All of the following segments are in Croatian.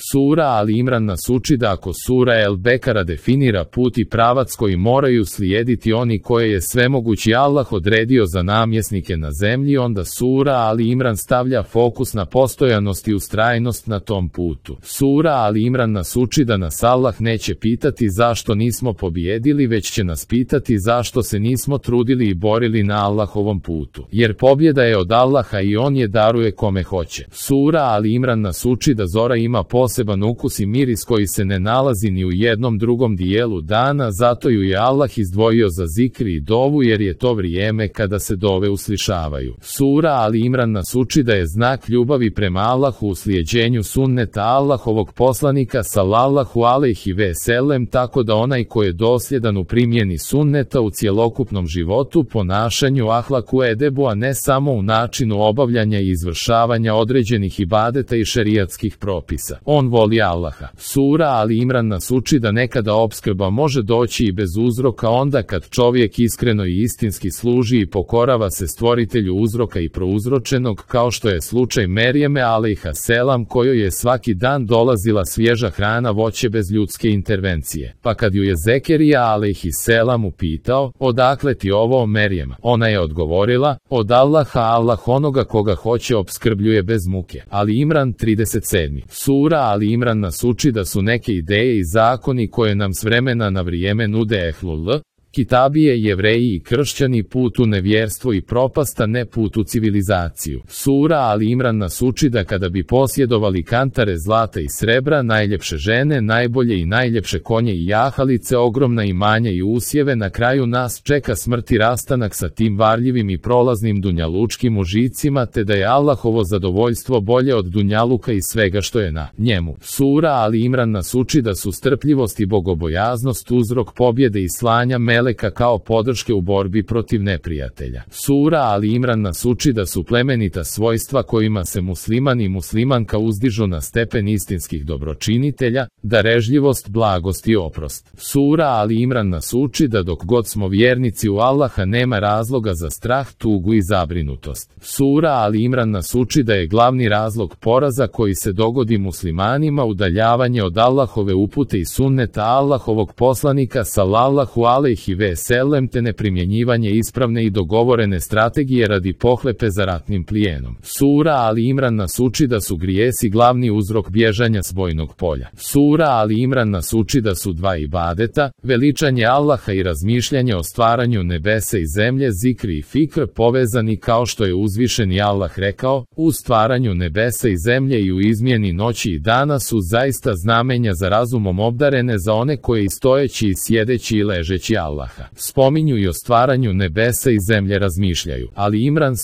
Sura Ali Imran nas uči da ako sura El Bekara definira put i pravac koji moraju slijediti oni koje je svemogući Allah odredio za namjesnike na zemlji, onda sura Ali Imran stavlja fokus na postojanost i ustrajnost na tom putu. Sura Ali Imran nas uči da nas Allah neće pitati zašto nismo pobijedili, već će nas pitati zašto se nismo trudili i borili na Allahovom putu. Jer pobjeda je od Allaha i on je daruje kome hoće. Sura Ali Imran nas uči da zora ima poseban ukus i miris koji se ne nalazi ni u jednom drugom dijelu dana, zato ju je Allah izdvojio za zikri i dovu, jer je to vrijeme kada se dove uslišavaju. Sura Ali Imran nas uči da je znak ljubavi prema Allahu u slijeđenju sunneta Allahovog poslanika sallallahu alejhi ve sellem, tako da onaj ko je dosljedan u primjeni sunneta u cjelokupnom životu, ponašanju, ahlaku, edebu, a ne samo u načinu obavljanja i izvršavanja određenih ibadeta i šerijatskih propisa. On voli Allaha. Sura Ali Imran nas uči da nekada opskrba može doći i bez uzroka, onda kad čovjek iskreno i istinski služi i pokorava se stvoritelju uzroka i prouzročenog, kao što je slučaj Merijeme alejha selam, kojoj je svaki dan dolazila svježa hrana, voće bez ljudske intervencije. Pa kad ju je Zekerija alejhi selam upitao, odakle ti ovo, Merijema? Ona je odgovorila, od Allaha, Allah onoga koga hoće opskrbljuje bez muke. Ali Imran 37. Sura Ali Imran nas uči da su neke ideje i zakoni koje nam s vremena na vrijeme nude ehlul kitabije, jevreji i kršćani, put u nevjerstvo i propast, a ne put u civilizaciju. Sura Ali Imran nas uči da kada bi posjedovali kantare zlata i srebra, najljepše žene, najbolje i najljepše konje i jahalice, ogromna imanja i usjeve, na kraju nas čeka smrt i rastanak sa tim varljivim i prolaznim dunjalučkim užicima, te da je Allahovo zadovoljstvo bolje od dunjaluka i svega što je na njemu. Sura Ali Imran nas uči da su strpljivost i bogobojaznost uzrok pobjede i slanja meleka kao podrške u borbi protiv neprijatelja. Sura Ali Imran nas uči da su plemenita svojstva kojima se musliman i muslimanka uzdižu na stepen istinskih dobročinitelja, darežljivost, blagost i oprost. Sura Ali Imran nas uči da dok god smo vjernici u Allaha nema razloga za strah, tugu i zabrinutost. Sura Ali Imran nas uči da je glavni razlog poraza koji se dogodi muslimanima udaljavanje od Allahove upute i sunneta Allahovog poslanika sallallahu alejhi ve sellem, te neprimjenjivanje ispravne i dogovorene strategije radi pohlepe za ratnim plijenom. Sura Ali Imran nas uči da su grijesi glavni uzrok bježanja s bojnog polja. Sura Ali Imran nas uči da su dva ibadeta, veličanje Allaha i razmišljanje o stvaranju nebesa i zemlje, zikri i fikr, povezani kao što je uzvišeni Allah rekao, u stvaranju nebesa i zemlje i u izmjeni noći i dana su zaista znamenja za razumom obdarene za one koji stojeći i sjedeći i ležeći Allaha spominju i o stvaranju nebesa i zemlje razmišljaju. Ali Imran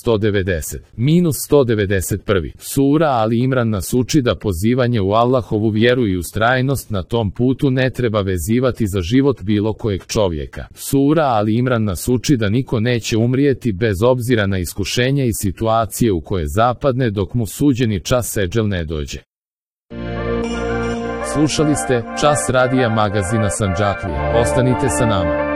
190-191. Sura Ali Imran nas uči da pozivanje u Allahovu vjeru i ustrajnost na tom putu ne treba vezivati za život bilo kojeg čovjeka. Sura Ali Imran nas uči da niko neće umrijeti bez obzira na iskušenja i situacije u koje zapadne dok mu suđeni čas eđel ne dođe. Slušali ste Čas radija magazina Sandžaklija. Ostanite sa nama.